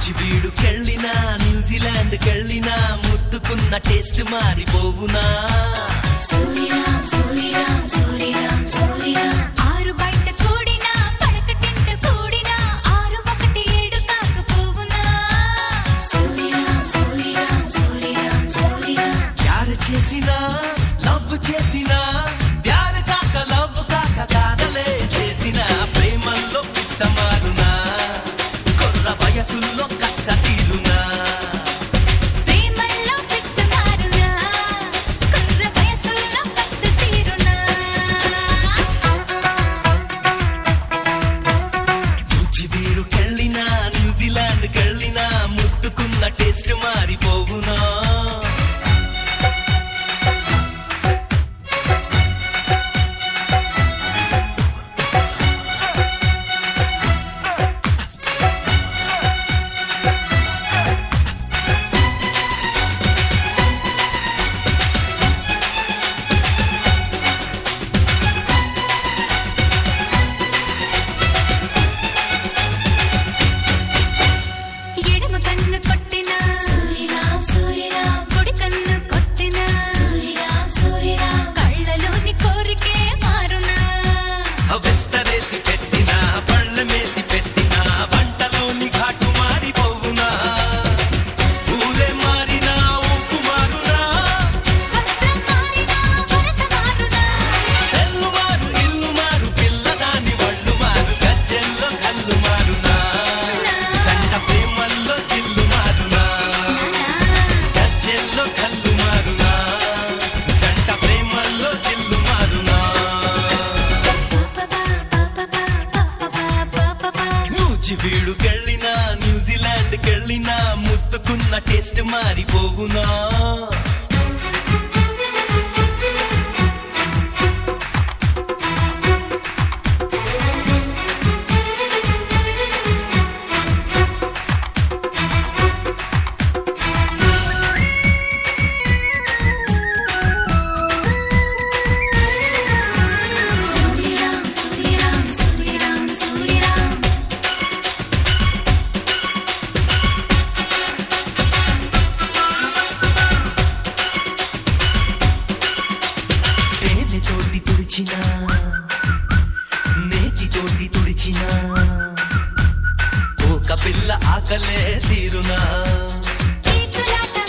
కెళ్ళినా New Zealand కెళ్ళినా ముద్దుకున్న taste మారిపోవునా సూరిరామ్ సూరిరామ్ సూరిరామ్ సూరిరామ్ ఆరు బయట కూడినా పడకటింట కూడినా 617 కాకపోవునా సూరిరామ్ సూరిరామ్ సూరిరామ్ సూరిరామ్ ప్యార్ చేసినా లవ్ చేసినా ప్యార్ కాక లవ్ కాక కాదలే చేసినా ప్రేమల్లో పిచ్చ మారునా కొర్ర వయసుల్లో కచ్చ తీరునా ప్రేమల్లో పిచ్చ మారునా కుర్ర వయసుల్లో కచ్చ తీరునా కెళ్ళినా న్యూజిలాండ్ కెళ్ళినా ముద్దుకున్న టేస్ట్ మారిపోవునా ఎడమ కన్ను కొట్టినా సూరిరామ్ సూరిరామ్ కుడి కన్ను కొట్టినా సూరిరామ్ సూరిరామ్ కళ్ళలోని కోరికే మారునా వెస్తరేసి పెట్టినా పళ్ళమేసి పెట్టినా వంటలోని ఘాటు మారిపోవునా ఊరే మారినా ఊపు మారునా వస్త్రం మారినా వరస మారునా సెల్లు మారు ఇల్లు మారు పిల్లదాని వళ్ళు మారు గజ్జెల్లో కళ్ళు మారునా సంట ప్రేమల్లో జిల్లు మారునా గజ్జెల్లో కళ్ళు మారునా సంట ప్రేమల్లో జిల్లు మారునా కెళ్ళినా న్యూజిలాండ్ కెళ్ళినా ముద్దుకున్న టేస్ట్ మారిపోవునా సూరిరామ్ సూరిరామ్ సూరిరామ్ సూరిరామ్ తేనె తోటి తుడిచినా నేతి తోటి తుడిచినా ఒక పిల్ల ఆకలే తీరునా కీచులాట